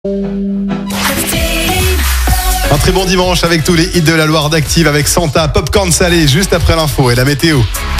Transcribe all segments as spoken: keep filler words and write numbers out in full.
Un très bon dimanche avec tous les hits de la Loire d'Active avec Santa, Popcorn Salé juste après l'info et la météo.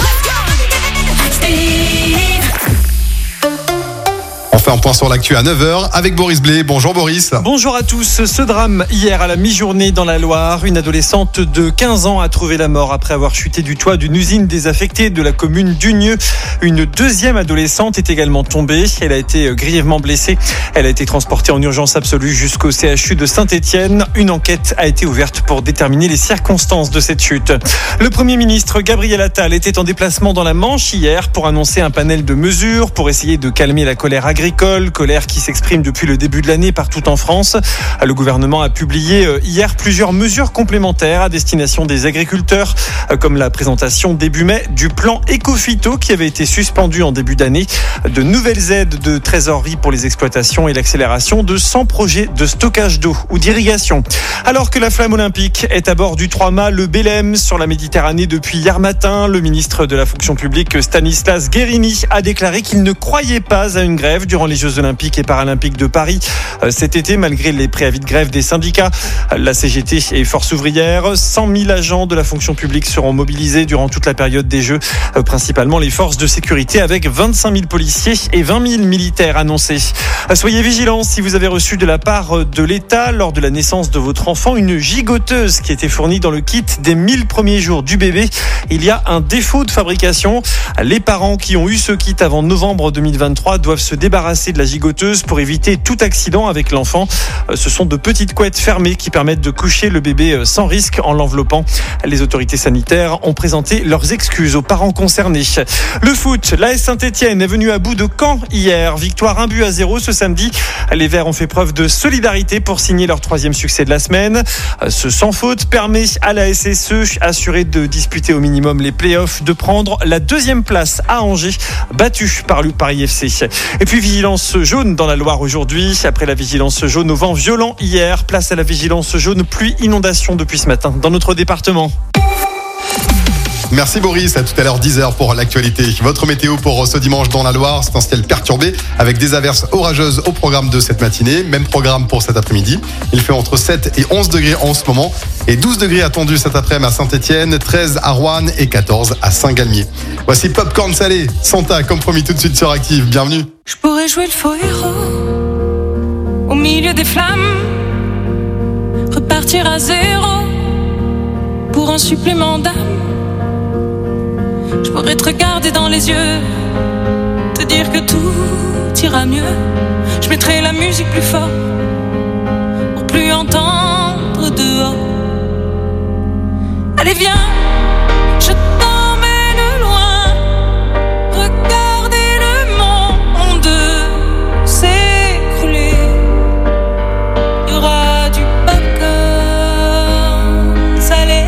On fait un point sur l'actu à neuf heures avec Boris Blé. Bonjour Boris. Bonjour à tous. Ce drame hier à la mi-journée dans la Loire. Une adolescente de quinze ans a trouvé la mort après avoir chuté du toit d'une usine désaffectée de la commune d'Unieux. Une deuxième adolescente est également tombée. Elle a été grièvement blessée. Elle a été transportée en urgence absolue jusqu'au C H U de Saint-Étienne. Une enquête a été ouverte pour déterminer les circonstances de cette chute. Le Premier ministre Gabriel Attal était en déplacement dans la Manche hier pour annoncer un panel de mesures pour essayer de calmer la colère agricole. Colère qui s'exprime depuis le début de l'année partout en France. Le gouvernement a publié hier plusieurs mesures complémentaires à destination des agriculteurs, comme la présentation début mai du plan Éco-Phyto qui avait été suspendu en début d'année, de nouvelles aides de trésorerie pour les exploitations et l'accélération de cent projets de stockage d'eau ou d'irrigation. Alors que la flamme olympique est à bord du trois-mâts, le Belém sur la Méditerranée depuis hier matin, le ministre de la fonction publique Stanislas Guerini a déclaré qu'il ne croyait pas à une grève durant les Jeux Olympiques et Paralympiques de Paris cet été, malgré les préavis de grève des syndicats. La C G T et Force ouvrière, cent mille agents de la fonction publique seront mobilisés durant toute la période des Jeux, principalement les forces de sécurité avec vingt-cinq mille policiers et vingt mille militaires annoncés. Soyez vigilants si vous avez reçu de la part de l'État lors de la naissance de votre enfant une gigoteuse qui était fournie dans le kit des mille premiers jours du bébé. Il y a un défaut de fabrication. Les parents qui ont eu ce kit avant novembre deux mille vingt-trois doivent se débarrasser de la gigoteuse pour éviter tout accident avec l'enfant. Ce sont de petites couettes fermées qui permettent de coucher le bébé sans risque en l'enveloppant. Les autorités sanitaires ont présenté leurs excuses aux parents concernés. Le foot, l'A S Saint-Étienne est venu à bout de Caen hier. Victoire un but à zéro ce samedi. Les Verts ont fait preuve de solidarité pour signer leur troisième succès de la semaine. Ce sans faute permet à la S S E, assurée de disputer au minimum les playoffs, de prendre la deuxième place à Angers, battue par le Paris F C. Et puis vigilance jaune dans la Loire aujourd'hui. Après la vigilance jaune au vent violent hier, place à la vigilance jaune pluie inondation depuis ce matin dans notre département. Merci Boris, à tout à l'heure dix heures pour l'actualité. Votre météo pour ce dimanche dans la Loire, c'est un ciel perturbé avec des averses orageuses au programme de cette matinée. Même programme pour cet après-midi. Il fait entre sept et onze degrés en ce moment et douze degrés attendus cet après-midi à Saint-Étienne, treize à Roanne et quatorze à Saint-Galmier. Voici Popcorn Salé, Santa, comme promis tout de suite sur Active. Bienvenue. Je pourrais jouer le faux héros au milieu des flammes, repartir à zéro pour un supplément d'âme. Je pourrais te regarder dans les yeux, te dire que tout ira mieux. Je mettrai la musique plus fort pour plus entendre dehors. Allez viens, je t'emmène loin, regarder le monde s'écrouler. Il y aura du popcorn salé.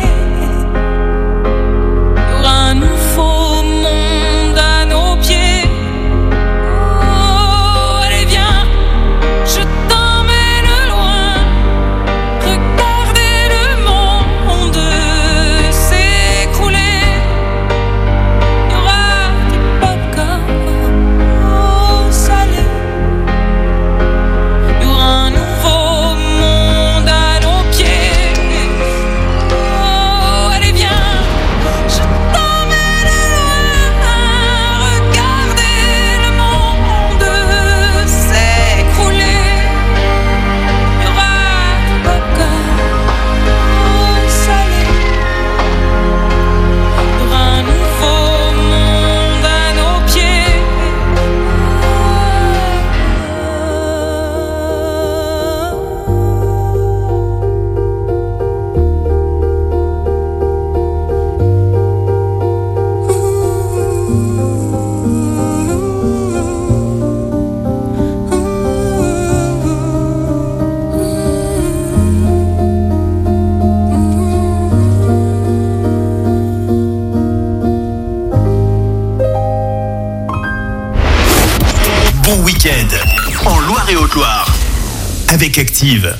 Bon week-end en Loire et Haute-Loire avec Active.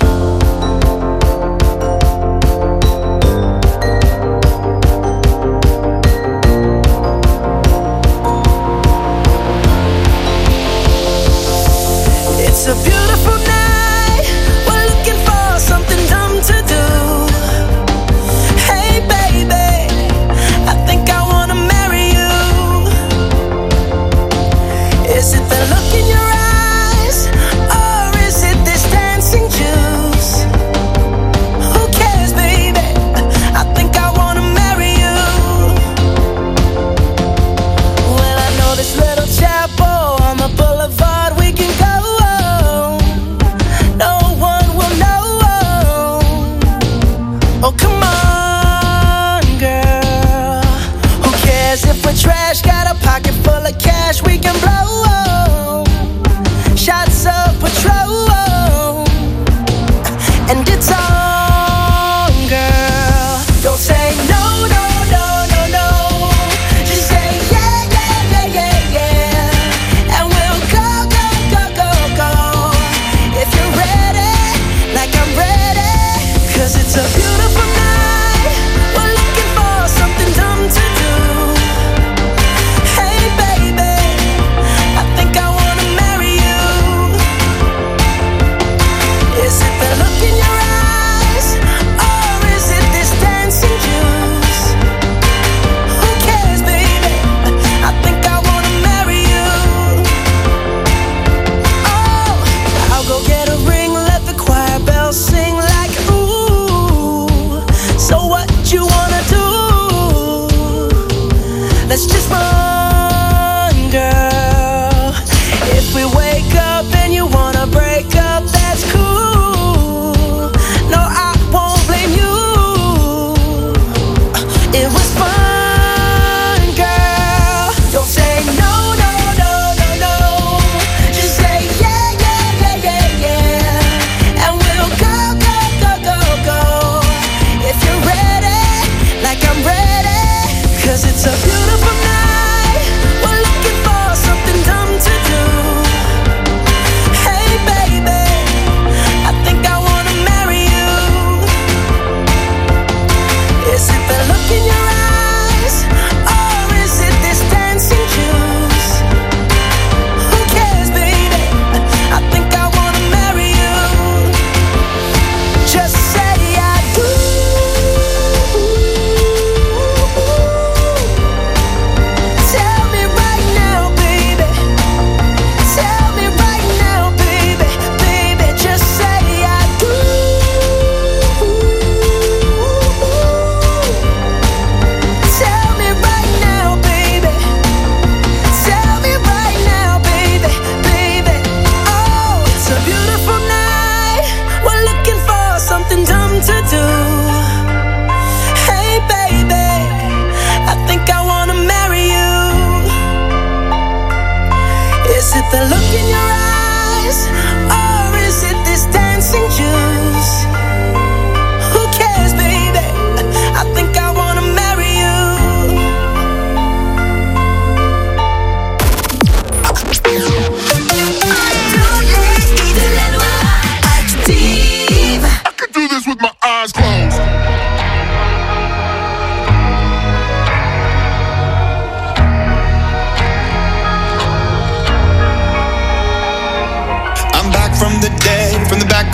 It's a beautiful night.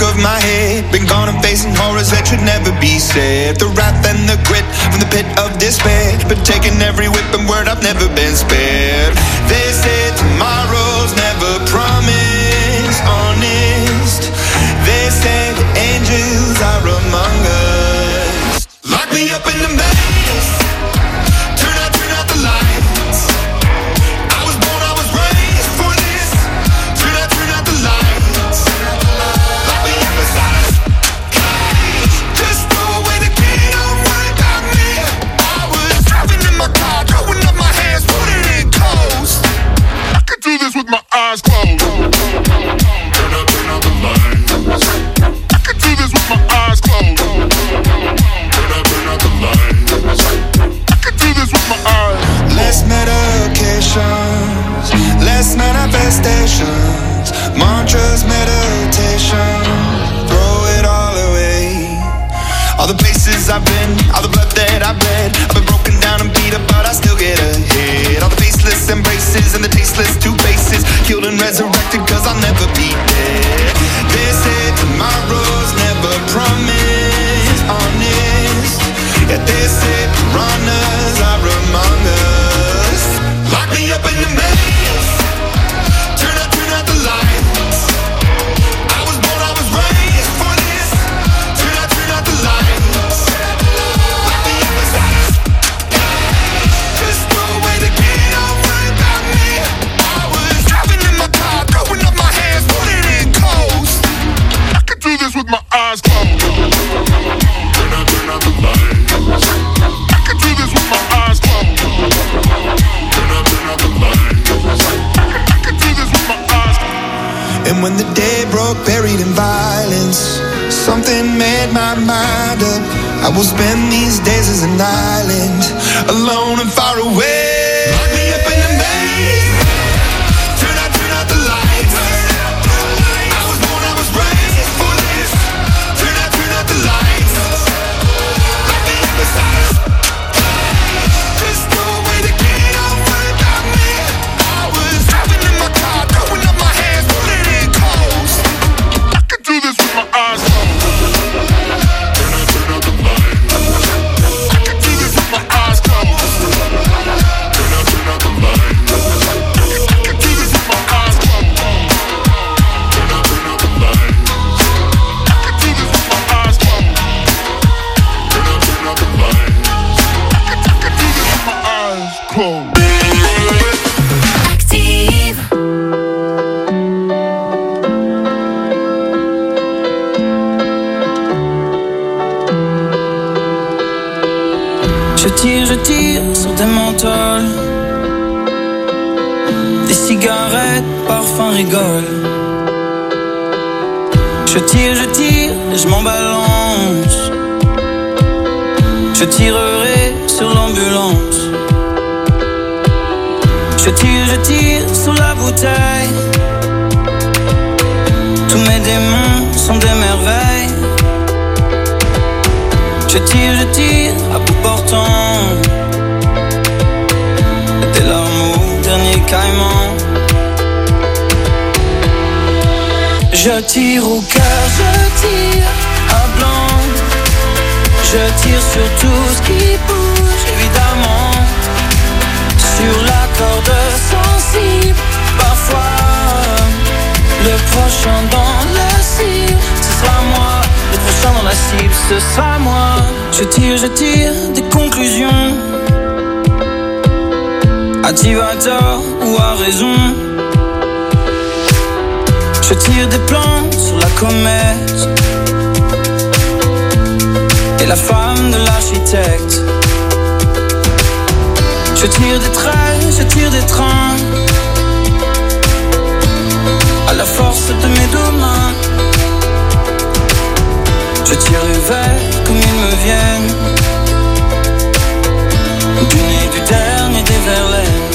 back of my head. Been gone and facing horrors that should never be said. The wrath and the grit from the pit of despair. Been taking every whip and word, I've never been spared. They say tomorrow's never promised, honest. They say the angels are among us. Lock me up in the maze. Turn out, turn out the lights. I was born, I was raised for this. Turn out, turn out the lights. Lock me up inside a cage. Just throw away the key, don't worry about me. I was driving in my car, throwing up my hands, putting it close. I could do this with my eyes closed. Turn out, turn out the lights. I could do this with my eyes closed. Turn out, turn out the lights. I could do this with my eyes closed. Less medications, less manifestations, mantras, meditation, throw it all away. All the places I've been, all the blood that I've bled, I've been broken down and beat up, but I still get ahead. All the faceless embraces and the tasteless two faces, killed and resurrected, cause I'll never be dead. They say tomorrow's never promised, honest. Yeah, they say piranhas are among us. Lock me up in the maze. Turn out, turn out the lights. I was born, I was raised for this. Turn out, turn out the lights. Lock me up inside a cage. Just throw away the key, don't worry about me. I was driving in my car, throwing up my hands, putting it close. I could do this with my eyes closed. Turn out, turn out the lights. I could do this with my eyes closed. Turn out, turn out the lights. I could do this with my eyes closed. And when the day broke, buried in violence, something made my mind up. I will spend these days as an island, alone and far away. Lock me up in the maze. Turn out, turn out the lights. I was born, I was raised for this. Turn out, turn out the lights. Lock me up inside a cage. Just throw away the key, don't worry about me. I was driving in my car, throwing up my hands, putting it close. I could do this with my eyes closed. Turn out, turn out the lights. I could do this with my eyes closed. Turn out, turn out the lights. I could do this with my eyes closed. Turn out, turn out the lights. I could do this with my eyes closed. Turn out, turn out the lights. I could, I could do this with my eyes closed. Active. Je tire, je tire sur des menthols, des cigarettes, parfum rigole. Je tire, je tire et je m'en balance. Je tirerai sur l'ambulance. Je tire, je tire sur la bouteille. Tous mes démons sont des merveilles. Je tire, je tire à bout portant, des larmes au dernier caïman. Je tire au cœur, je tire à blanc. Je tire sur tout ce qui bouge, évidemment. Sur la corde sensible, parfois. Le prochain dans la cible, ce sera moi. Le prochain dans la cible, ce sera moi. Je tire, je tire des conclusions. A-t-il à tort ou à raison? Je tire des plans sur la comète et la femme de l'architecte. Je tire des traits, je tire des trains, à la force de mes deux mains. Je tire les vers comme ils me viennent, du nez du dernier des Verlaine.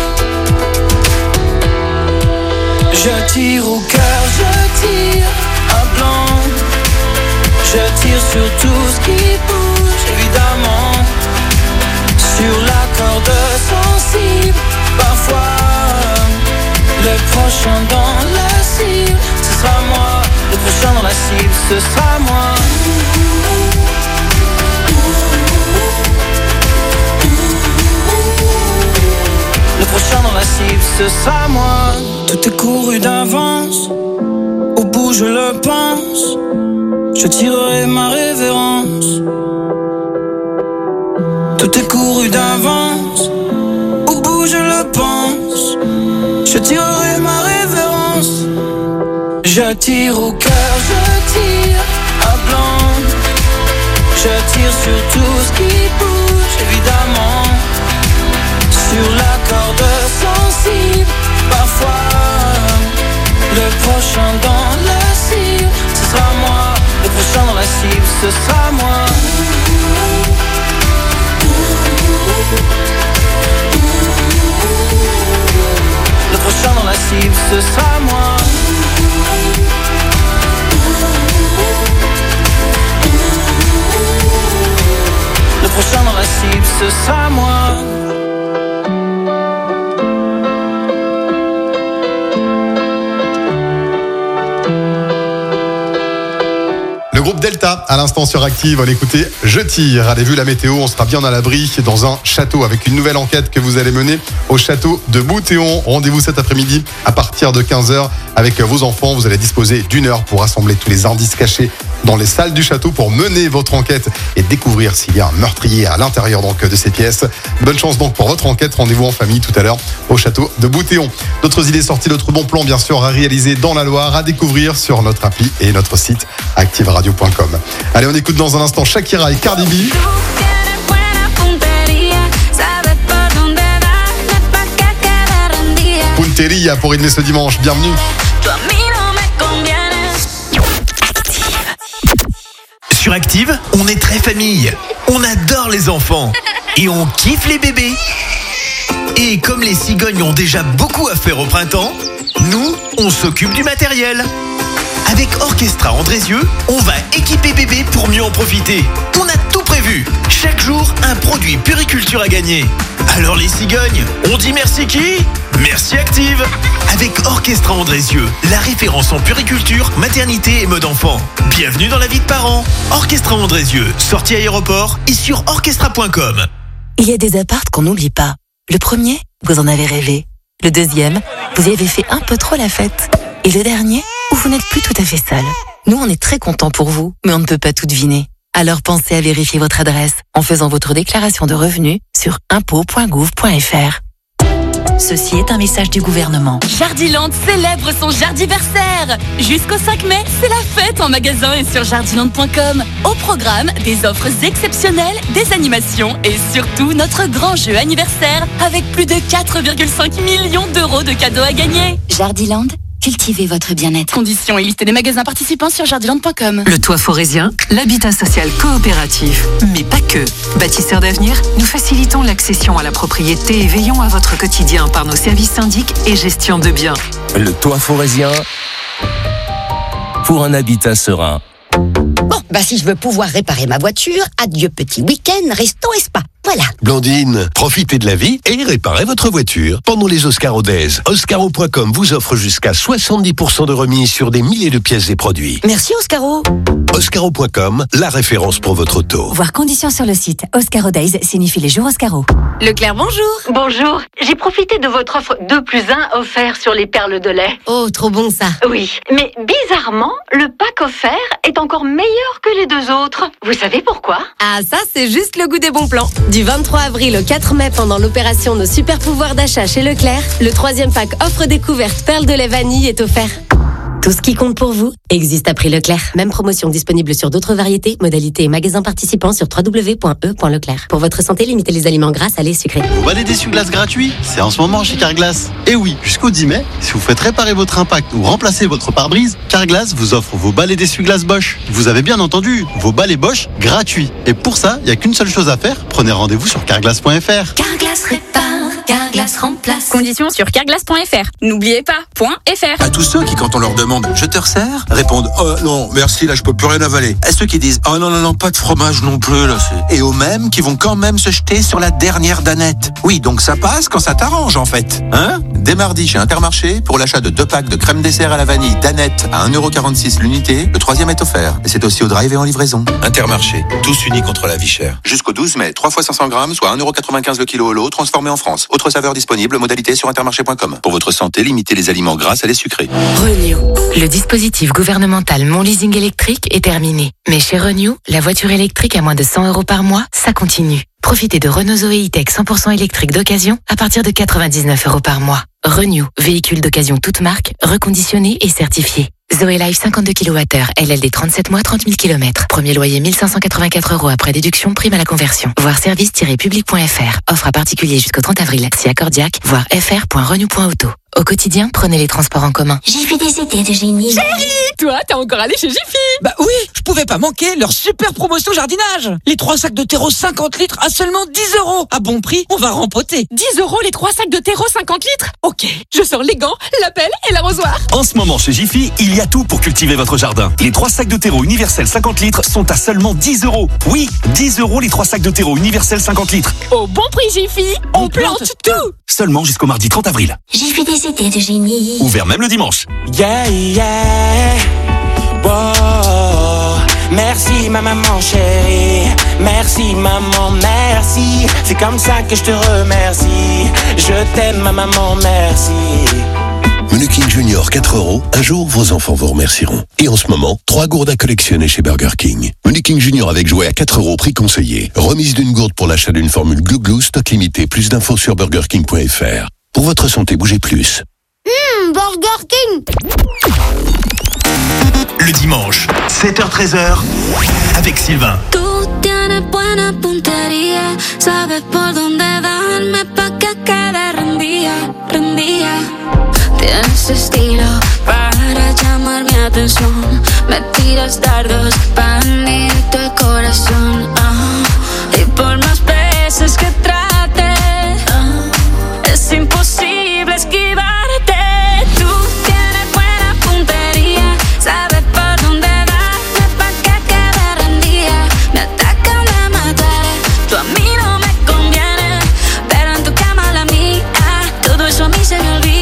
Je tire au cœur, je tire à blanc. Je tire sur tout ce qui bouge, évidemment. Sur la corde sensible, parfois. Le prochain dans la cible, ce sera moi. Le prochain dans la cible, ce sera moi. Le prochain dans la cible, ce sera moi. Tout est couru d'avance, au bout je le pense, je tirerai ma révérence. Tout est couru d'avance, au bout je le pense, je tirerai ma révérence. Je tire au cœur, je tire à blanc, je tire sur tout ce qui bouge, évidemment. Sur la corde sensible, parfois le prochain dans la cible, ce sera moi. Le prochain dans la cible, ce sera moi. Le prochain dans la cible, ce sera moi. Le prochain dans la cible, ce sera moi. Le groupe Delta, à l'instant sur Active, on écoutait Je tire. Allez, vu la météo, on sera bien à l'abri dans un château avec une nouvelle enquête que vous allez mener au château de Boutéon. Rendez-vous cet après-midi à partir de quinze heures avec vos enfants. Vous allez disposer d'une heure pour rassembler tous les indices cachés dans les salles du château pour mener votre enquête et découvrir s'il y a un meurtrier à l'intérieur donc de ces pièces. Bonne chance donc pour votre enquête. Rendez-vous en famille tout à l'heure au château de Boutéon. D'autres idées sorties, d'autres bons plans bien sûr à réaliser dans la Loire, à découvrir sur notre appli et notre site active radio point com. Allez, on écoute dans un instant Shakira et Cardi B. Punteria pour rythmer ce dimanche. Bienvenue. Sur Active, on est très famille. On adore les enfants. Et on kiffe les bébés. Et comme les cigognes ont déjà beaucoup à faire au printemps, nous, on s'occupe du matériel. Avec Orchestra Andrézieux, on va équiper bébé pour mieux en profiter. On a tout prévu. Chaque jour, un produit puriculture à gagner. Alors les cigognes, on dit merci qui ? Merci Active. Avec Orchestra Andrézieux, la référence en puriculture, maternité et mode enfant. Bienvenue dans la vie de parents. Orchestra Andrézieux, sortie aéroport et sur orchestra point com. Il y a des apparts qu'on n'oublie pas. Le premier, vous en avez rêvé. Le deuxième, vous y avez fait un peu trop la fête. Et le dernier, où vous n'êtes plus tout à fait seul. Nous, on est très contents pour vous, mais on ne peut pas tout deviner. Alors pensez à vérifier votre adresse en faisant votre déclaration de revenus sur impôts point gouv point fr. Ceci est un message du gouvernement. Jardiland célèbre son jardiversaire. Jusqu'au cinq mai, c'est la fête en magasin et sur jardiland point com. Au programme, des offres exceptionnelles, des animations et surtout notre grand jeu anniversaire avec plus de quatre virgule cinq millions d'euros de cadeaux à gagner. Jardiland, cultivez votre bien-être. Conditions et liste des magasins participants sur jardiland point com. Le Toit Forésien, l'habitat social coopératif. Mais pas que. Bâtisseurs d'avenir, nous facilitons l'accession à la propriété et veillons à votre quotidien par nos services syndics et gestion de biens. Le Toit Forésien, pour un habitat serein. Bon, bah si je veux pouvoir réparer ma voiture, adieu petit week-end, resto et spa. Voilà. Blandine, profitez de la vie et réparez votre voiture. Pendant les Oscaro Days, oscaro point com vous offre jusqu'à soixante-dix pour cent de remise sur des milliers de pièces et produits. Merci Oscaro. oscaro point com, la référence pour votre auto. Voir conditions sur le site. Oscaro Days signifie les jours Oscaro. Leclerc, bonjour. Bonjour. J'ai profité de votre offre deux plus un offert sur les perles de lait. Oh, trop bon ça. Oui, mais bizarrement, le pack offert est encore meilleur que les deux autres. Vous savez pourquoi ? Ah, ça, c'est juste le goût des bons plans. Du vingt-trois avril au quatre mai, pendant l'opération Nos super pouvoirs d'achat chez Leclerc, le troisième pack offre découverte perles de lait vanille est offert. Tout ce qui compte pour vous existe à prix Leclerc. Même promotion disponible sur d'autres variétés, modalités et magasins participants sur w w w point e point leclerc. Pour votre santé, limitez les aliments gras, salés, sucrés. Vous balai d'essuie-glace gratuit, c'est en ce moment chez Carglass. Et oui, jusqu'au dix mai, si vous faites réparer votre impact ou remplacer votre pare-brise, Carglass vous offre vos balais d'essuie-glace Bosch. Vous avez bien entendu, vos balais Bosch gratuits. Et pour ça, il n'y a qu'une seule chose à faire, prenez rendez-vous sur carglass point fr. Carglass répare, Carglass Carglass remplace. Conditions sur carglass point f r. N'oubliez pas, .fr. À tous ceux qui, quand on leur demande « Je te resserre ?» répondent « Oh non, merci, là je peux plus rien avaler ». À ceux qui disent « Oh non, non, non, pas de fromage non plus, là c'est... » Et aux mêmes qui vont quand même se jeter sur la dernière danette. Oui, donc ça passe quand ça t'arrange en fait. Hein ? Dès mardi chez Intermarché, pour l'achat de deux packs de crème dessert à la vanille danette à un euro quarante-six l'unité, le troisième est offert. Et c'est aussi au drive et en livraison. Intermarché, tous unis contre la vie chère. Jusqu'au douze mai, trois fois cinq cents grammes, soit un euro quatre-vingt-quinze le kilo au lot, transformé en France. Autre saveur disponible, modalité sur intermarché point com. Pour votre santé, limitez les aliments gras à les sucrés. Renew. Le dispositif gouvernemental Mon Leasing électrique est terminé. Mais chez Renew, la voiture électrique à moins de cent euros par mois, ça continue. Profitez de Renault Zoé E-Tech cent pour cent électrique d'occasion à partir de quatre-vingt-dix-neuf euros par mois. Renew, véhicule d'occasion toute marque, reconditionné et certifié. Zoé Life cinquante-deux kilowattheures, L L D trente-sept mois, trente mille kilomètres. Premier loyer mille cinq cent quatre-vingt-quatre euros après déduction, prime à la conversion. Voir service tiret public point f r. Offre à particulier jusqu'au trente avril. Si accordiaque, voir f r point renew point auto. Au quotidien, prenez les transports en commun. J'ai fait des idées de génie. Chérie, toi, t'es encore allé chez Jiffy? Bah oui, je pouvais pas manquer leur super promotion jardinage. Les trois sacs de terreau cinquante litres à seulement dix euros. À bon prix, on va rempoter. dix euros les trois sacs de terreau cinquante litres? Ok, je sors les gants, la pelle et l'arrosoir. En ce moment, chez Jiffy, il y a tout pour cultiver votre jardin. Les trois sacs de terreau universel cinquante litres sont à seulement dix euros. Oui, dix euros les trois sacs de terreau universel cinquante litres. Au bon prix Jiffy, on, on plante, plante tout. Seulement jusqu'au mardi trente avril. J'ai fait des idées de génie. Ouvert même le dimanche. Yeah, yeah. Wow. Merci ma maman chérie. Merci maman, merci. C'est comme ça que je te remercie. Je t'aime ma maman, merci. Menu King Junior quatre euros. Un jour, vos enfants vous remercieront. Et en ce moment, trois gourdes à collectionner chez Burger King. Menu King Junior avec jouet à quatre euros, prix conseillé. Remise d'une gourde pour l'achat d'une formule Glou Glou, stock limité. Plus d'infos sur burger king point f r. Pour votre santé, bougez plus. Mmh, Burger King. Le dimanche, sept heures treize heures, avec Sylvain. Tú tienes buena puntería, sabes por dónde darme pa' que quede rendida, rendida. Tienes estilo para llamar mi atención, me tiras dardos para hundirte el corazón. Uh, y por más veces que trate, uh, es imposible esquivarte. Tú tienes buena puntería, sabes por dónde darme pa' que quede rendida. Me atacan, me mataré, tú a mí no me conviene, pero en tu cama la mía, todo eso a mí se me olvida.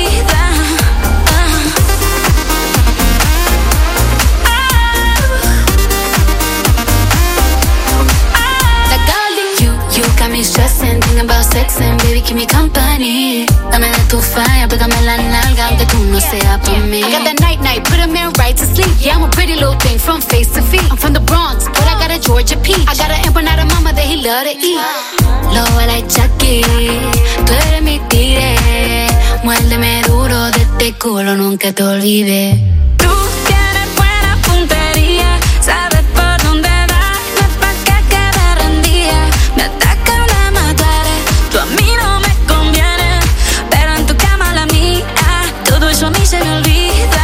Stressing, thinking about sex and baby keep me company. Dame de tu fire, pégame la nalga aunque tú no seas pa' mí. I got that night night, put a man right to sleep. Yeah, I'm a pretty little thing from face to feet. I'm from the Bronx, but I got a Georgia peach. I got an empanada mama that he love to eat. Lo like Chucky, tú eres mi tigre. Muérdeme duro de este culo, nunca te olvides. Tú tienes buena puntería, sabes por dónde darme pa' que quede rendida. Me atacan, me mataré, tú a mí no me conviene, pero en tu cama la mía, todo eso a mí se me olvida.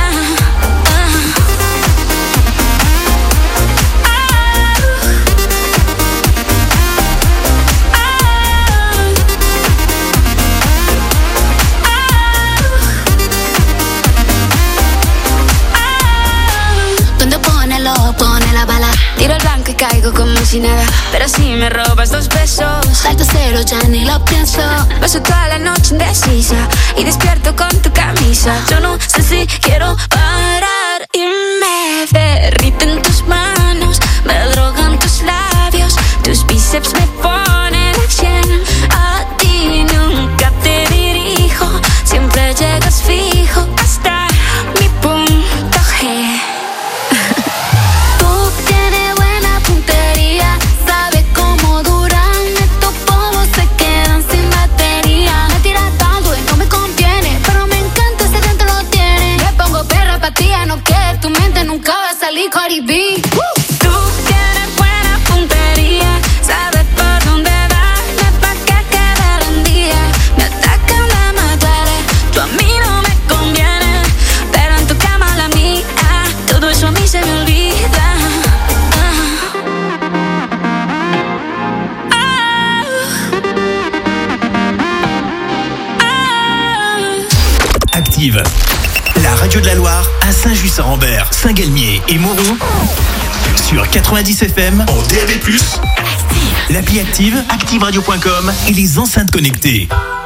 Pone la bala, tiro el blanco y caigo como si nada, pero si me robas dos besos, salto cero, ya ni lo pienso. Paso toda la noche indecisa y despierto con tu camisa. Yo no sé si quiero parar y me derriten tus manos, me drogan tus labios, tus bíceps me ponen a cien. A ti nunca te dirijo, siempre llegas fijo hasta mi punto G. No que tu mente nunca va a salir Cardi B. Active. La radio de la Loire à Saint-Just-Saint-Rambert, Saint-Galmier et Mauron sur quatre-vingt-dix F M en D A B plus, l'appli Active, active radio point com et les enceintes connectées.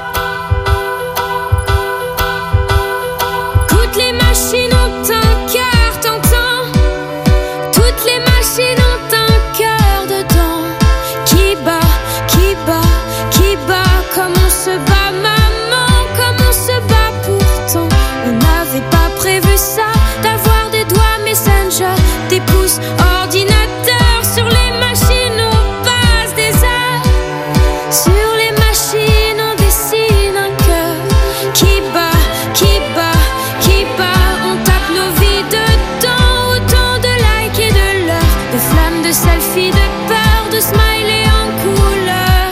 Toutes les machines ont un cœur, t'entends? Toutes les machines ont un cœur dedans qui bat, qui bat, qui bat. Comme on se bat, maman, comme on se bat pourtant. On n'avait pas prévu ça, d'avoir des doigts Messenger, des pouces ordinateur. Sur les machines on passe des heures, sur les machines on dessine un cœur qui bat, qui bat, qui bat. On tape nos vies dedans, autant de likes et de l'heure, de flammes, de selfies, de peur, de smileys en couleur.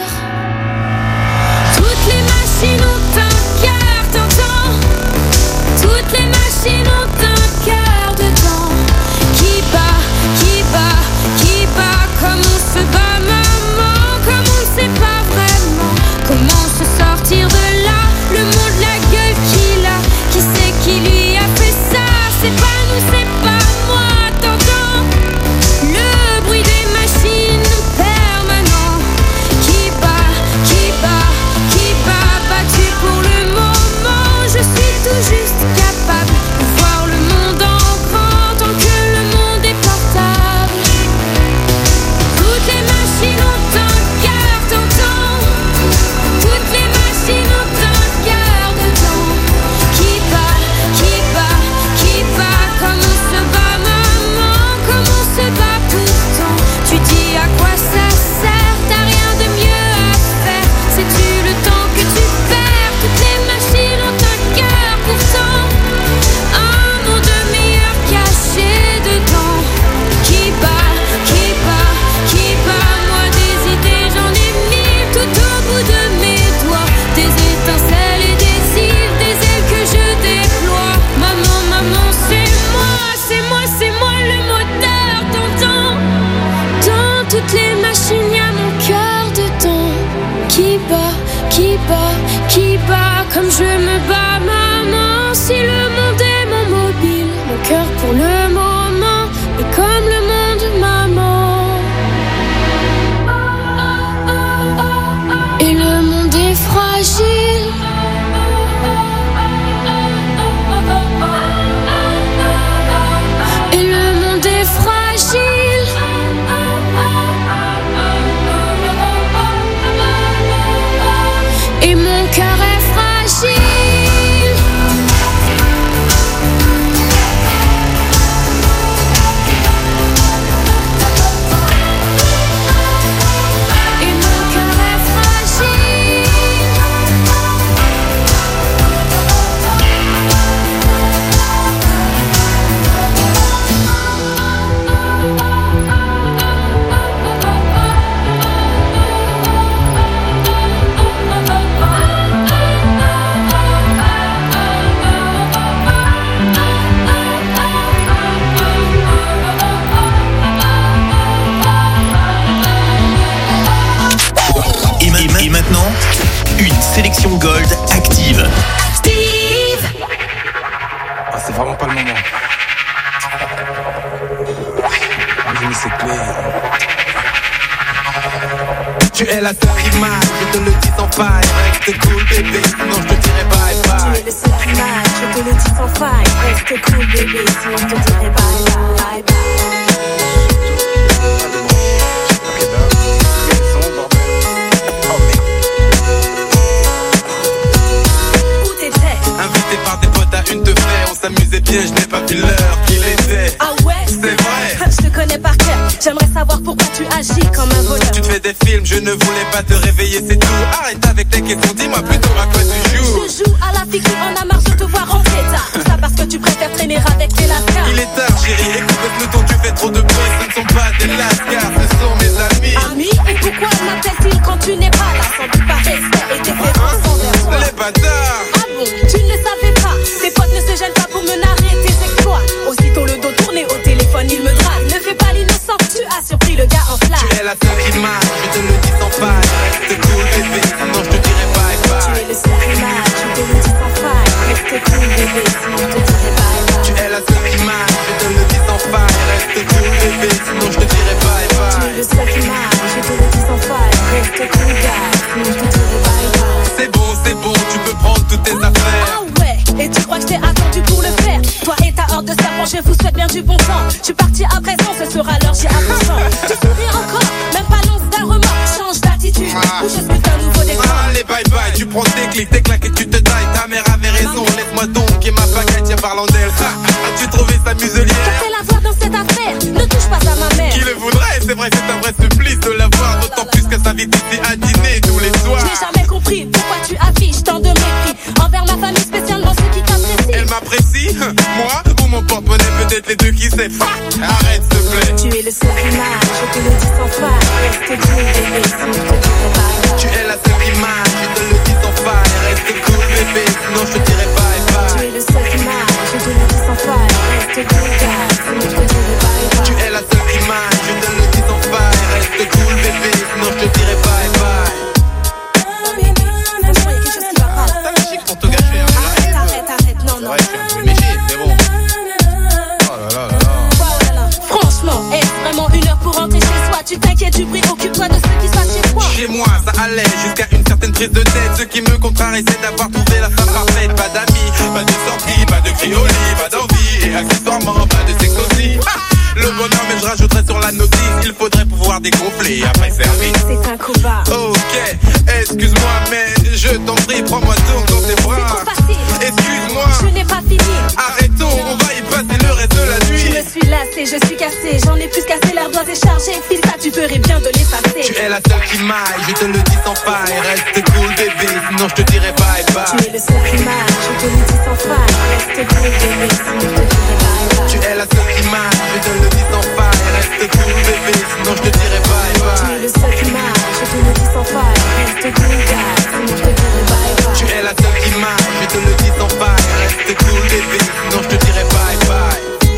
Toutes les machines ont un cœur, t'entends? Toutes les machines ont un cœur dedans qui bat, qui bat, qui bat. Comme on se bat, maman, comme on ne sait pas vraiment comment se sortir de là. Le monde, la gueule qu'il a, qui c'est qui lui a fait ça? C'est pas nous, c'est pas moi, t'entends? Le bruit des machines permanent qui bat, qui bat, qui bat. Battu pour le moment, je suis tout juste capable de voir le monde en grand tant que le monde est portable. Toutes les machines ont un cœur, t'entends? Toutes les machines ont un cœur dedans qui bat, qui bat, qui bat. Comme on se bat, maman, comme on se bat pourtant. Tu dis à quoi ça sert? T'as rien de mieux à faire. Sais-tu le temps que tu perds? Toutes les machines ont un cœur pourtant. Un monde meilleur caché dedans qui bat, qui bat, qui bat. Moi des idées j'en ai mille tout au bout de mes doigts. Des étincelles et des îles, des ailes que je déploie. Maman, maman, c'est moi, c'est moi, c'est moi le moteur, t'entends? Dans toutes les machines y'a mon cœur dedans qui bat, qui bat, qui bat. Comme je me bats, maman, si le monde est mon mobile, mon cœur pour le moment est comme le monde, maman. Et le monde est fragile. Et le monde est fragile. Et mon cœur est fragile. Et mon cœur est fragile. Et, ma- et maintenant, une sélection Gold Active. Ah, c'est vraiment pas le moment. J'ai mis cette clé. Tu es la seule qui marche, je te le dis sans faille. Reste cool bébé, sinon je te dirai bye bye. Tu es le seul qui marche, je te le dis sans faille. Reste cool bébé, sinon je te dirai bye bye, bye bye. Invité par des potes à une te faire, on s'amusait bien, je n'ai pas vu l'heure qu'il était. Ah ouais, c'est vrai. Je te connais par cœur, j'aimerais savoir pourquoi tu agis comme un voleur. Tu te fais des films, je ne voulais pas te réveiller, c'est tout. Arrête avec tes questions, dis-moi plutôt à quoi tu joues. Je joue à la fille qui en a marre de te voir en état. Tout ça parce que tu préfères traîner avec les lascars. Il est tard chérie, écoute le peloton, tu fais trop de bruit. Ce ne sont pas des lascars, ce sont mes amis. Amis, et pourquoi m'appelle-t-il quand tu n'es pas là? Sans doute par respect et déférence envers toi. Les bâtards. Ah bon, tu ne le savais pas. Tes potes ne se gênent pas pour me narrer tes exploits. Aussitôt le dos tourné au téléphone, il me drague. Ne fais pas l'innocent, tu as surpris le gars en flamme. Tu es la seule qui marche, je te le dis sans faille. Reste cool bébé, sinon je te dirai bye bye. Tu es le seul qui marche, je te le dis sans faille. Reste cool bébé, tu apprends. Tu souris encore, même pas l'once d'un remords. Change d'attitude, ou je suis un nouveau décor. Allez bye bye, tu prends tes clics, tes claques et tu te tailles. Ta mère avait raison, laisse-moi donc et ma baguette, tiens parlant d'elle. As-tu trouvé sa muselière? Je fais la voir dans cette affaire, ne touche pas à ma mère. Qui le voudrait, c'est vrai, c'est un vrai supplice de la voir. D'autant plus qu'elle s'invite ici à dîner tous les soirs. Je n'ai jamais compris pourquoi tu affiches tant de mépris envers ma famille, spécialement ceux qui t'apprécient. Elle m'apprécie, moi ou mon porte-monnaie, peut-être les deux qui sait. Arrête s'il te plaît. Tu es le seul image, je te le dis sans faille. Reste cool bébé, sinon je te dirai bye. Tu es la seule image, je te le dis sans faille. Reste cool bébé, sinon je te dirai bye bye. Tu es le seul image, je te le dis sans faille. Reste cool gars, sinon je te dirai bye bye. Tu es la seule image, je te le dis sans faille. Reste cool bébé, sinon je te dirai bye bye. Pour te gâcher un arrête, arrête, arrête, non, non. Ouais, je suis un peu méchant, mais bon. Oh là là là là. Franchement, est-ce vraiment une heure pour rentrer chez soi? Tu t'inquiètes du bruit, occupe-toi de ce qui se passe chez toi. Chez moi, ça allait jusqu'à une certaine prise de tête. Ce qui me contrarie, c'est d'avoir trouvé la femme parfaite. Pas d'amis, pas de sorties, pas de cris au lit, pas d'envie. Et accessoirement, pas de sexe aussi. Le bonheur, mais je rajouterais sur la notice. Il faudrait pouvoir dégonfler après service. C'est un combat. Ok, excuse-moi, mais je t'en prie, prends-moi donc dans tes bras. C'est trop facile. Excuse-moi. Je n'ai pas fini. Arrêtons, on va y passer le reste de la nuit. Je me suis lassée, je suis cassée. J'en ai plus cassé, l'air doit décharger. File ça, tu ferais bien de l'effacer. Tu es la seule qui m'aille, je te le dis sans faille. Reste cool bébé, sinon je te dirai bye bye. Tu es le seul qui m'aille, je te le dis sans faille. Reste cool bébé, sinon je te dirai bye bye. Tu es la seule qui m'aille, je te le dis sans faille. Reste cool bébé, sinon je te dirai bye bye. Tu es le seul qui m'aille, je te le dis sans faille. Reste cool gars, sinon je te dirai bye bye. Tu es la seule qui m'aille, je te le dis sans faille. Reste cool bébé, sinon je te dirai bye bye.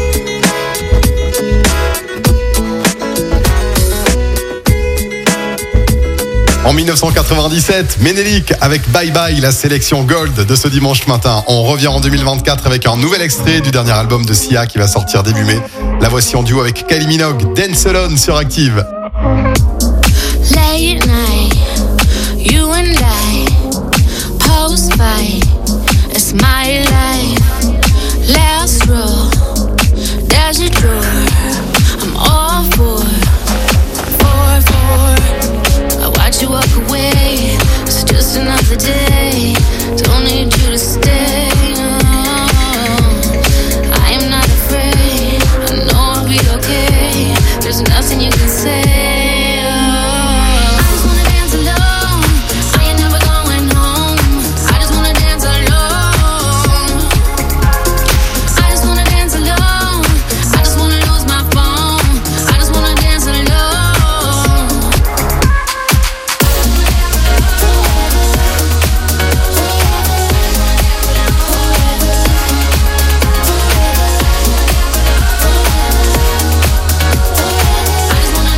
En dix-neuf cent quatre-vingt-dix-sept, Ménélique avec Bye Bye, la sélection Gold de ce dimanche matin. On revient en deux mille vingt-quatre avec un nouvel extrait du dernier album de Sia qui va sortir début mai. La voici en duo avec Kylie Minogue, Dance Alone sur Active. Late night, you and I, post fight, it's my life. Last row, there's a door, I'm all for, for, for. I watch you walk away, it's just another day, don't need you to stay. I am not afraid, I know I'll be okay, there's nothing you can say. I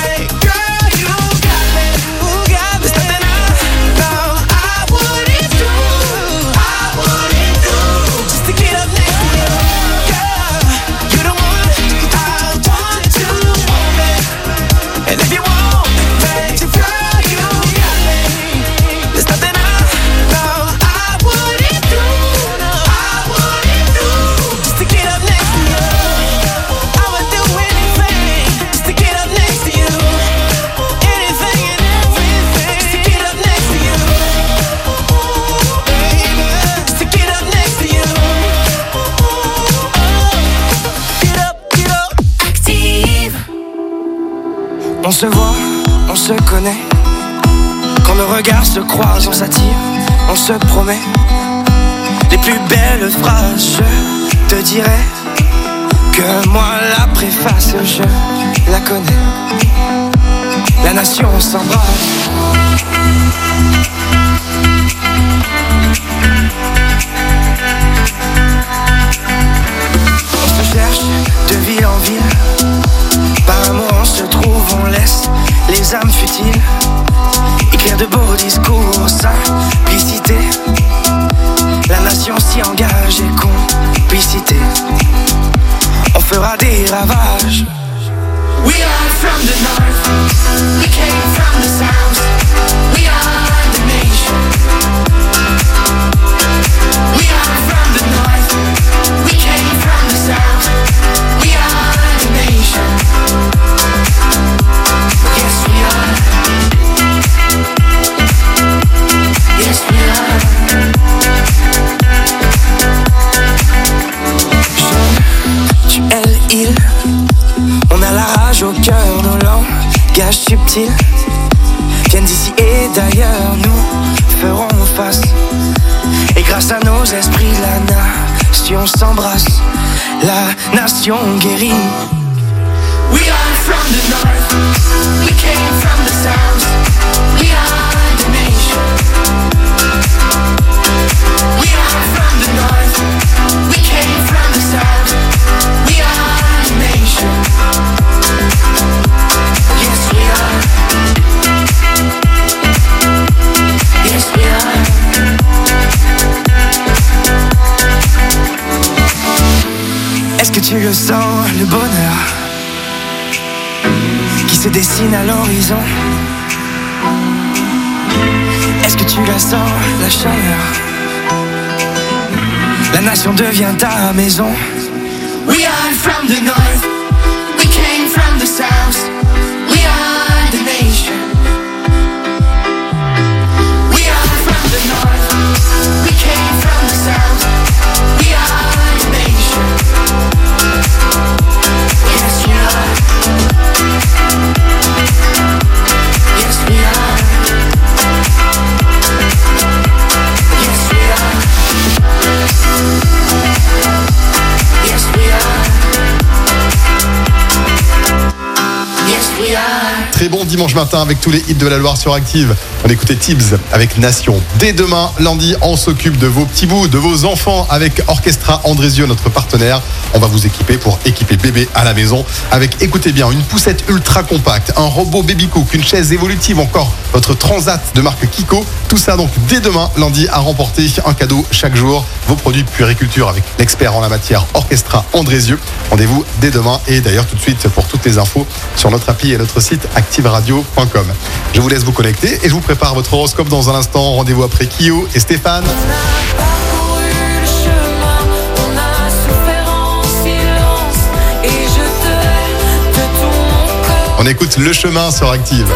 me. Girl, you got me. You got me. There's nothing I, no, I wouldn't do. I wouldn't do just to get up next to you. Girl, you're the one I want to hold me. And if you want me, girl, you got me. There's nothing I, no, I wouldn't do. No, I wouldn't do just to get up next to you. I would do anything just to get up next to you. Anything and everything just to get up next to you. Baby, just to get up next to you. Get up, get up. Active. On se voit, on se connaît. Quand nos regards se croisent, on s'attire, on se promet. Les plus belles phrases, je te dirai que moi la préface, je la connais. La nation s'embrasse. On se cherche de ville en ville. Par amour on se trouve, on laisse les âmes futiles écrire de beaux discours, simplicité. La nation s'y engage et complicité. On fera des ravages. We are from the north, we came from the south. We are the nation. We are from the north, we came from the south. We are the nation. Yes we are. Yes we are. Je, tu, elle, il. On a la rage au cœur, nos langages subtils viennent d'ici et d'ailleurs, nous ferons face. Et grâce à nos esprits, la nation s'embrasse, la nation guérit. We are from the north, we came from the south. We are the nation. We are from the north, we came from the south. We are the nation. Yes we are. Yes we are. Est-ce que tu le sens, le bonheur qui se dessine à l'horizon? Est-ce que tu la sens, la chaleur? La nation devient ta maison. We are from the north, we came from the south. We are the nation. We are from the north, we came from the south. We are the nation. Yes we are. Yes we are. Yes we are. Yes we are. Yes we are. Très bon dimanche matin avec tous les hits de la Loire sur Active. On écoutait Tibbs avec Nation. Dès demain, lundi, on s'occupe de vos petits bouts, de vos enfants avec Orchestra Andrésio, notre partenaire. On va vous équiper pour équiper bébé à la maison avec, écoutez bien, une poussette ultra compacte, un robot Baby Cook, une chaise évolutive, encore votre transat de marque Kiko. Tout ça donc dès demain, lundi, à remporter un cadeau chaque jour. Vos produits de puériculture avec l'expert en la matière Orchestra Andrésio. Rendez-vous dès demain et d'ailleurs tout de suite pour toutes les infos sur notre appli et notre site active radio point com. Je vous laisse vous connecter et je vous prépare votre horoscope dans un instant. Rendez-vous après Kyo et Stéphane. On écoute Le Chemin sur Active.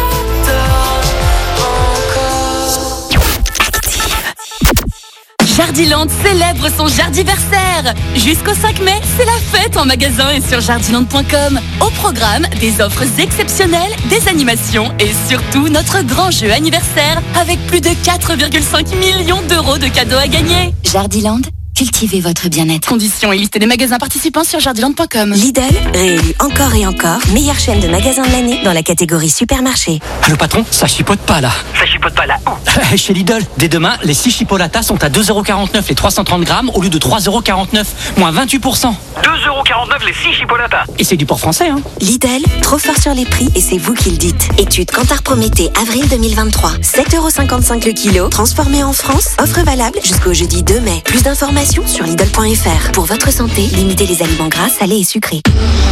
Jardiland célèbre son Jardiversaire. Jusqu'au cinq mai, c'est la fête en magasin et sur jardiland point com. Au programme, des offres exceptionnelles, des animations et surtout notre grand jeu anniversaire avec plus de quatre virgule cinq millions d'euros de cadeaux à gagner. Jardiland, cultivez votre bien-être. Conditions et liste des magasins participants sur jardiland point com. Lidl, réélu encore et encore, meilleure chaîne de magasins de l'année dans la catégorie supermarché. Allô patron, ça chipote pas là. Ça chipote pas là. Chez Lidl, dès demain, les six chipolatas sont à deux euros quarante-neuf les trois cent trente grammes au lieu de trois euros quarante-neuf, moins vingt-huit pour cent. deux euros quarante-neuf les six chipolatas. Et c'est du port français, hein. Lidl, trop fort sur les prix et c'est vous qui le dites. Étude Kantar Prométhée, avril deux mille vingt-trois. sept euros cinquante-cinq le kilo, transformé en France. Offre valable jusqu'au jeudi deux mai. Plus d'informations sur Lidl point F R. Pour votre santé, limitez les aliments gras, salés et sucrés.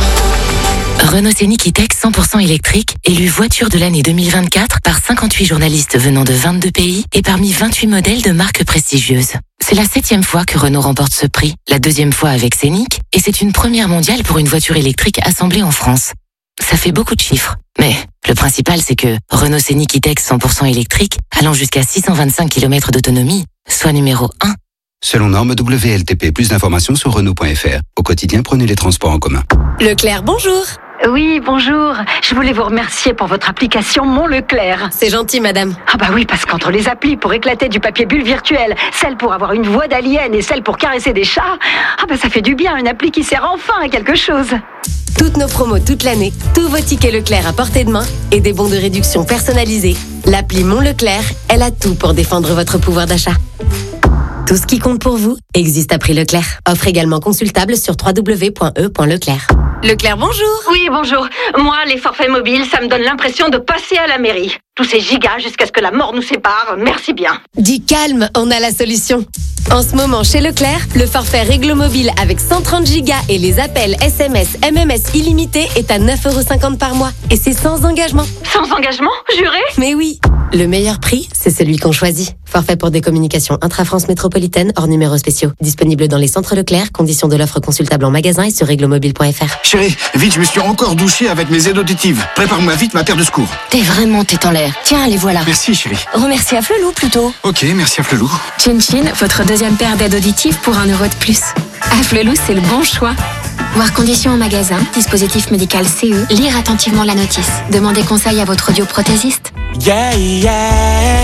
Renault Scénic E-Tech cent pour cent électrique, élu voiture de l'année deux mille vingt-quatre par cinquante-huit journalistes venant de vingt-deux pays et parmi vingt-huit modèles de marques prestigieuses. C'est la septième fois que Renault remporte ce prix, la deuxième fois avec Scénic, et c'est une première mondiale pour une voiture électrique assemblée en France. Ça fait beaucoup de chiffres, mais le principal c'est que Renault Scénic E-Tech cent pour cent électrique, allant jusqu'à six cent vingt-cinq kilomètres d'autonomie, soit numéro un. Selon norme W L T P, plus d'informations sur Renault point F R. Au quotidien, prenez les transports en commun. Leclerc, bonjour. Oui, bonjour. Je voulais vous remercier pour votre application Mon Leclerc. C'est gentil, madame. Ah bah oui, parce qu'entre les applis pour éclater du papier bulle virtuel, celle pour avoir une voix d'alien et celle pour caresser des chats, ah bah ça fait du bien, une appli qui sert enfin à quelque chose. Toutes nos promos toute l'année, tous vos tickets Leclerc à portée de main et des bons de réduction personnalisés. L'appli Mon Leclerc, elle a tout pour défendre votre pouvoir d'achat. Tout ce qui compte pour vous existe à prix Leclerc. Offre également consultable sur w w w point e point leclerc. Leclerc, bonjour. Oui, bonjour. Moi, les forfaits mobiles, ça me donne l'impression de passer à la mairie. Tous ces gigas jusqu'à ce que la mort nous sépare, merci bien. Dis calme, on a la solution. En ce moment, chez Leclerc, le forfait Réglo Mobile avec cent trente gigas et les appels S M S, M M S illimités est à neuf euros cinquante par mois. Et c'est sans engagement. Sans engagement, juré? Mais oui. Le meilleur prix, c'est celui qu'on choisit. Forfait pour des communications intra-France métropolitaine hors numéros spéciaux. Disponible dans les centres Leclerc. Conditions de l'offre consultable en magasin et sur réglomobile point F R. Chérie, vite, je me suis encore douché avec mes aides auditives. Prépare-moi vite ma paire de secours. T'es vraiment tête en l'air. Tiens, les voilà. Merci, chérie. Remercie à Flelou plutôt. Ok, merci à Flelou. Chin Chin, votre deuxième paire d'aides auditives pour un euro de plus. À Flelou, c'est le bon choix. Voir conditions en magasin, dispositif médical C E, lire attentivement la notice. Demandez conseil à votre audioprothésiste. Yeah, yeah.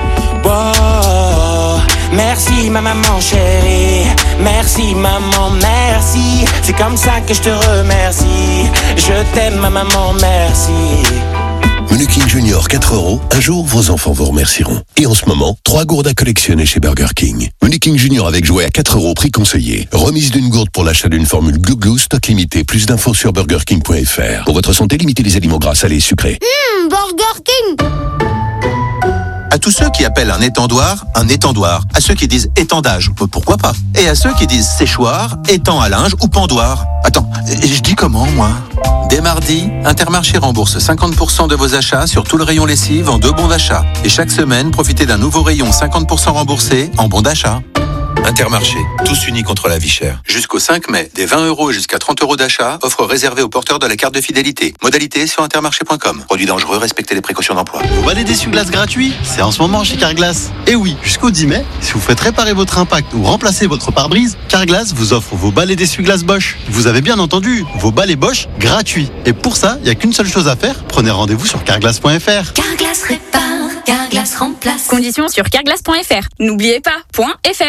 Wow. Merci ma maman chérie. Merci maman, merci. C'est comme ça que je te remercie. Je t'aime ma maman, merci. Menu King Junior quatre euros, un jour vos enfants vous remercieront. Et en ce moment, trois gourdes à collectionner chez Burger King. Menu King Junior avec jouet à quatre euros, prix conseillé. Remise d'une gourde pour l'achat d'une formule Glou Glou, stock limité. Plus d'infos sur burger king point F R. Pour votre santé, limitez les aliments gras, salés et sucrés. Mmh, Burger King. À tous ceux qui appellent un étendoir un étendoir, à ceux qui disent étendage, pourquoi pas, et à ceux qui disent séchoir, étang à linge ou pendoir. Attends, je dis comment moi? Dès mardi, Intermarché rembourse cinquante pour cent de vos achats sur tout le rayon lessive en deux bons d'achat. Et chaque semaine, profitez d'un nouveau rayon cinquante pour cent remboursé en bons d'achat. Intermarché, tous unis contre la vie chère. Jusqu'au cinq mai, des vingt euros et jusqu'à trente euros d'achat, offre réservée aux porteurs de la carte de fidélité. Modalité sur intermarché point com. Produit dangereux, respectez les précautions d'emploi. Vous balai d'essuie-glace gratuit, c'est en ce moment chez Carglass. Et oui, jusqu'au dix mai, si vous faites réparer votre impact ou remplacer votre pare-brise, Carglass vous offre vos balais d'essuie-glace Bosch. Vous avez bien entendu, vos balais Bosch gratuits. Et pour ça, il n'y a qu'une seule chose à faire, prenez rendez-vous sur carglass point F R. Carglass répare, Carglass remplace. Conditions sur carglass point F R. N'oubliez pas, .fr.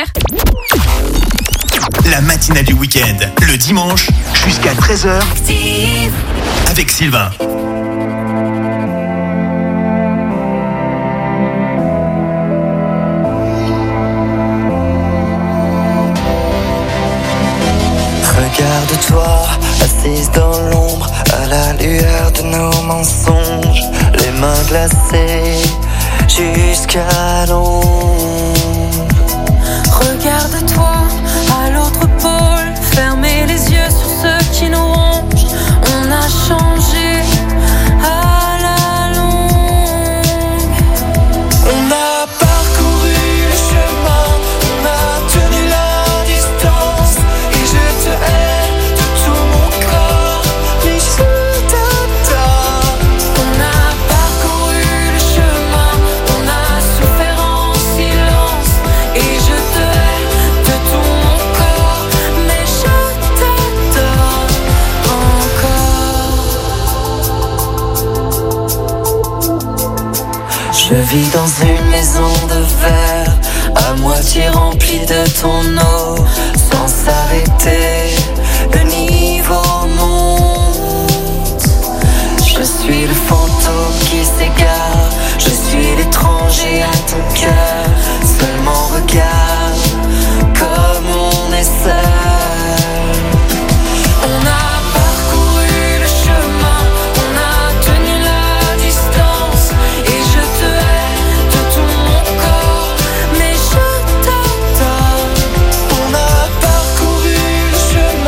La matinale du week-end, le dimanche, jusqu'à treize heures, avec Sylvain. Regarde-toi, assise dans l'ombre, à la lueur de nos mensonges, les mains glacées jusqu'à l'ombre. Regarde-toi à l'autre pôle, fermez les yeux sur ceux qui nous rongent. On a changé à la longue. On a parcouru le chemin, on a tenu la distance. Et je te hais de tout mon corps, mais je t'attends. On a parcouru le chemin, on a souffert en silence. Et je te hais de tout mon corps, mais je t'adore encore. Je vis dans une maison de verre, à moitié rempli de ton eau, sans s'arrêter, le niveau monte. Je suis le fantôme qui s'égare, je suis l'étranger à ton cœur. Seulement regarde comme on est seul. On a parcouru le chemin, on a tenu la distance, et je te hais de tout mon corps, mais je t'adore. On a parcouru le chemin.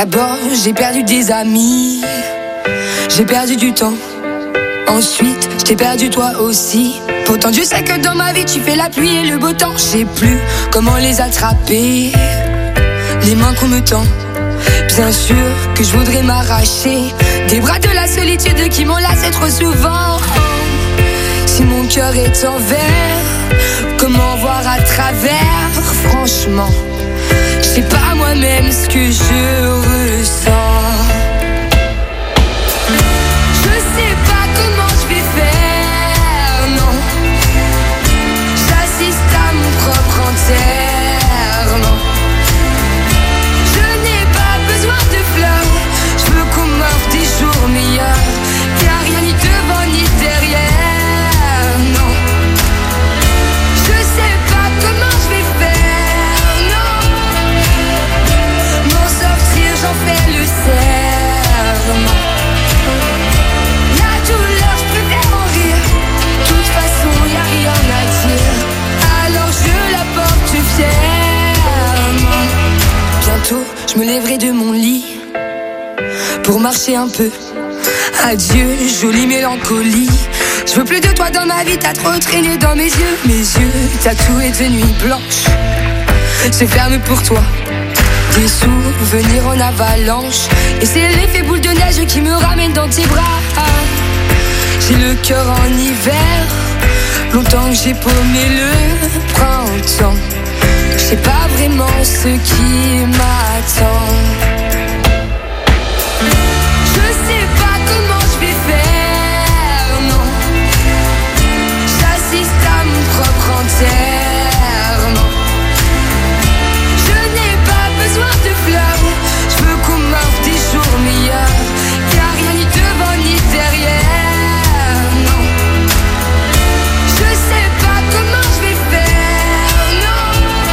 D'abord, j'ai perdu des amis, j'ai perdu du temps. Ensuite, je t'ai perdu toi aussi. Pourtant, Dieu sait que dans ma vie, tu fais la pluie et le beau temps. Je sais plus comment les attraper, les mains qu'on me tend. Bien sûr que je voudrais m'arracher des bras de la solitude qui m'ont lassé trop souvent. Si mon cœur est en verre, comment voir à travers? Franchement, je sais pas moi-même ce que je ressens. Je sais pas comment je vais faire, non. J'assiste à mon propre enterrement. Je n'ai pas besoin de fleurs, je veux qu'on m'offre des jours meilleurs. Y'a rien ni devant ni derrière, non. Je sais pas comment je vais faire, non. M'en sortir, j'en fais le serment. La douleur, je préfère en rire. De toute façon, y'a rien à dire. Alors je la porte fièrement. Bientôt, je me lèverai de mon lit pour marcher un peu. Adieu, jolie mélancolie. Je veux plus de toi dans ma vie, t'as trop traîné dans mes yeux. Mes yeux, t'as tout est de nuit blanche. Se ferme pour toi. Des souvenirs en avalanche. Et c'est l'effet boule de neige qui me ramène dans tes bras. J'ai le cœur en hiver. Longtemps que j'ai paumé le printemps. Je sais pas vraiment ce qui m'attend. Je sais pas comment je vais faire, non. J'assiste à mon propre enterrement. Je n'ai pas besoin de fleurs, je veux qu'on m'offre des jours meilleurs. Y'a rien ni devant ni derrière, non. Je sais pas comment je vais faire, non.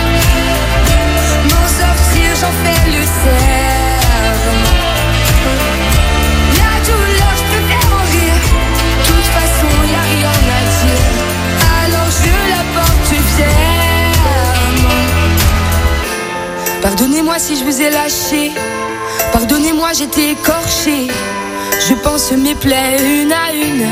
M'en sortir, j'en fais le serment. La douleur, je préfère en rire. De toute façon, y'a rien à dire. Alors je la porte fièrement. Pardonnez-moi si je vous ai lâché. Pardonnez-moi, j'étais écorché. Je pense mes plaies une à une.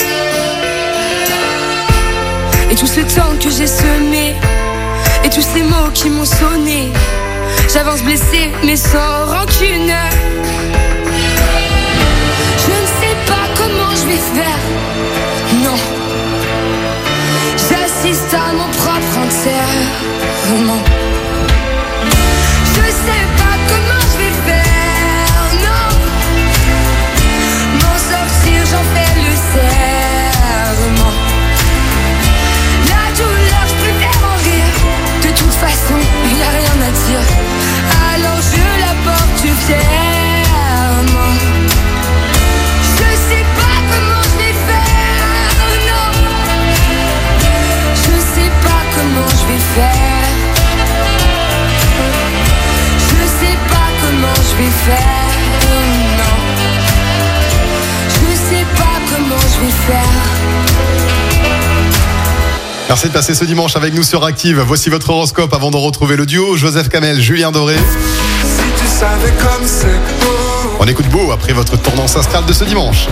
Et tout ce temps que j'ai semé, et tous ces mots qui m'ont sonné. J'avance blessée mais sans rancune. Je ne sais pas comment je vais faire, non. J'assiste à mon propre enterrement. Je sais pas comment je vais faire, non. M'en sortir, j'en fais le serment. La douleur, je préfère en rire. De toute façon, y'a rien à dire. Alors je la porte fièrement. Je sais pas comment je vais faire, non. Je sais pas comment je vais faire. Je sais pas comment je vais faire, non. Je sais pas comment je vais faire. Merci de passer ce dimanche avec nous sur Active. Voici votre horoscope avant de retrouver le duo Joseph Kamel, Julien Doré. Si tu savais comme c'est beau. On écoute Beau après votre tendance astrale de ce dimanche.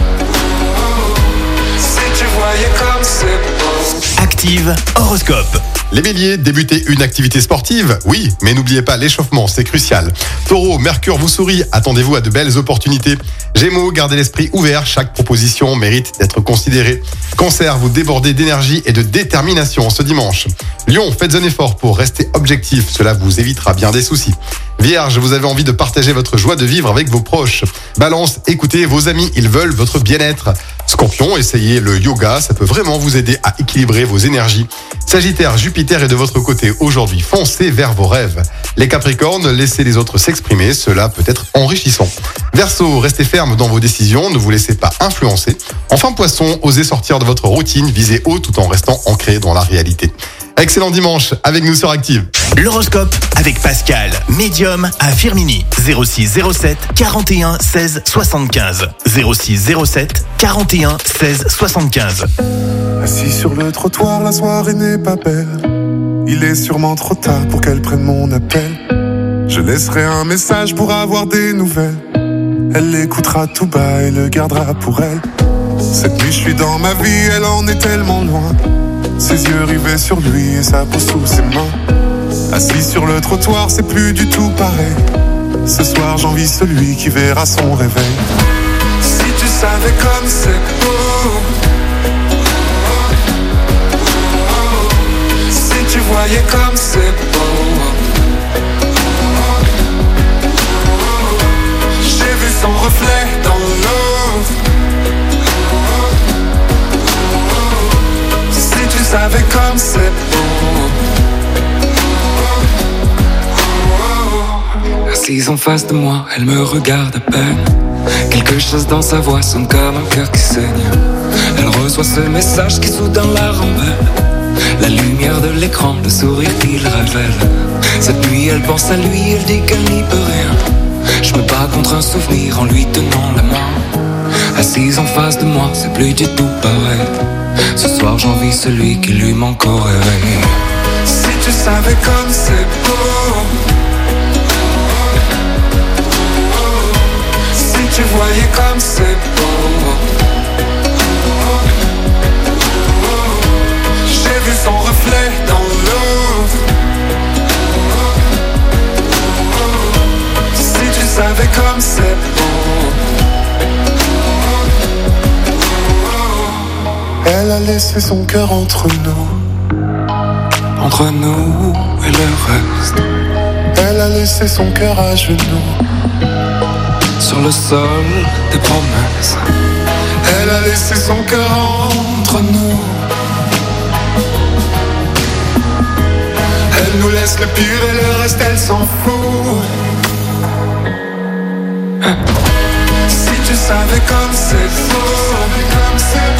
Si tu voyais comme c'est beau. Active horoscope. Les béliers, débutez une activité sportive, oui, mais n'oubliez pas l'échauffement, c'est crucial. Taureau, Mercure vous sourit, attendez-vous à de belles opportunités. Gémeaux, gardez l'esprit ouvert, chaque proposition mérite d'être considérée. Cancer, vous débordez d'énergie et de détermination ce dimanche. Lion, faites un effort pour rester objectif, cela vous évitera bien des soucis. Vierge, vous avez envie de partager votre joie de vivre avec vos proches. Balance, écoutez vos amis, ils veulent votre bien-être. Scorpion, essayez le yoga, ça peut vraiment vous aider à équilibrer vos énergies. Sagittaire, Jupiter est de votre côté aujourd'hui, foncez vers vos rêves. Les Capricornes, laissez les autres s'exprimer, cela peut être enrichissant. Verseau, restez ferme dans vos décisions, ne vous laissez pas influencer. Enfin Poisson, osez sortir de votre routine, visez haut tout en restant ancré dans la réalité. Excellent dimanche avec nous sur Active. L'horoscope avec Pascal, médium à Firmini. zéro six zéro sept quarante et un seize soixante-quinze. zéro six zéro sept quarante et un seize soixante-quinze. Assis sur le trottoir, la soirée n'est pas belle. Il est sûrement trop tard pour qu'elle prenne mon appel. Je laisserai un message pour avoir des nouvelles. Elle l'écoutera tout bas et le gardera pour elle. Cette nuit je suis dans ma vie, elle en est tellement loin. Ses yeux rivés sur lui et sa peau sous ses mains. Assis sur le trottoir, c'est plus du tout pareil. Ce soir j'envie celui qui verra son réveil. Si tu savais comme c'est beau, si tu voyais comme c'est beau. J'ai vu son reflet dans l'eau. Si tu savais comme c'est beau. Assise en face de moi, elle me regarde à peine. Quelque chose dans sa voix sonne comme un cœur qui saigne. Elle reçoit ce message qui soudain la rembelle. La lumière de l'écran, le sourire qu'il révèle. Cette nuit elle pense à lui, elle dit qu'elle n'y peut rien. Je me bats contre un souvenir en lui tenant la main. Assise en face de moi, c'est plus du tout pareil. Ce soir j'envie celui qui lui manque au réveil. Si tu savais comme c'est beau, si tu voyais comme c'est beau. J'ai vu son reflet dans l'eau. Si tu savais comme c'est beau. Elle a laissé son cœur entre nous. Entre nous et le reste. Elle a laissé son cœur à genoux. Sur le sol des promesses. Elle a laissé son cœur entre nous. Elle nous laisse le pire et le reste elle s'en fout. Si tu savais comme c'est beau, comme c'est